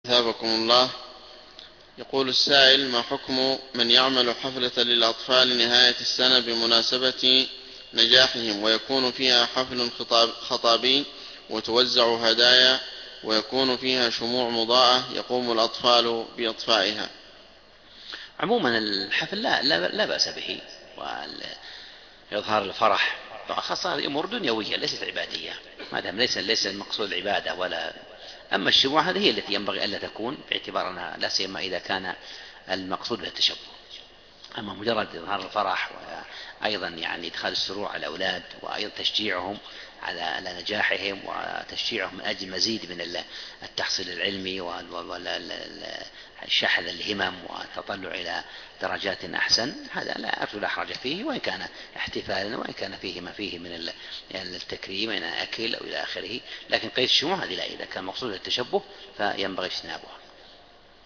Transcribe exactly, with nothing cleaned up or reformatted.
أثابكم الله. يقول السائل: ما حكم من يعمل حفلة للأطفال نهاية السنة بمناسبة نجاحهم، ويكون فيها حفل خطاب خطابي وتوزع هدايا ويكون فيها شموع مضاءة يقوم الأطفال بإطفائها؟ عموما الحفل لا, لا, لا بأس به، وإظهار الفرح، خاصة هذه أمور دنيوية ليست عبادية، ما دام ليس ليس المقصود العبادة. ولا أما الشبهة هذه هي التي ينبغي ألا تكون، باعتبار أنها لا سيما إذا كان المقصود بها التشبه. أما مجرد إظهار الفرح وأيضا يعني إدخال السرور على الأولاد، وأيضا تشجيعهم على نجاحهم وتشجيعهم من أجل مزيد من التحصيل العلمي والشحذ الهمم والتطلع إلى درجات أحسن، هذا لا أرجو لا حرج فيه، وإن كان احتفالا وإن كان فيه ما فيه من التكريم من أكل أو إلى آخره. لكن قيد الشموع هذه لا، إذا كان مقصود التشبه فينبغي اجتنابه.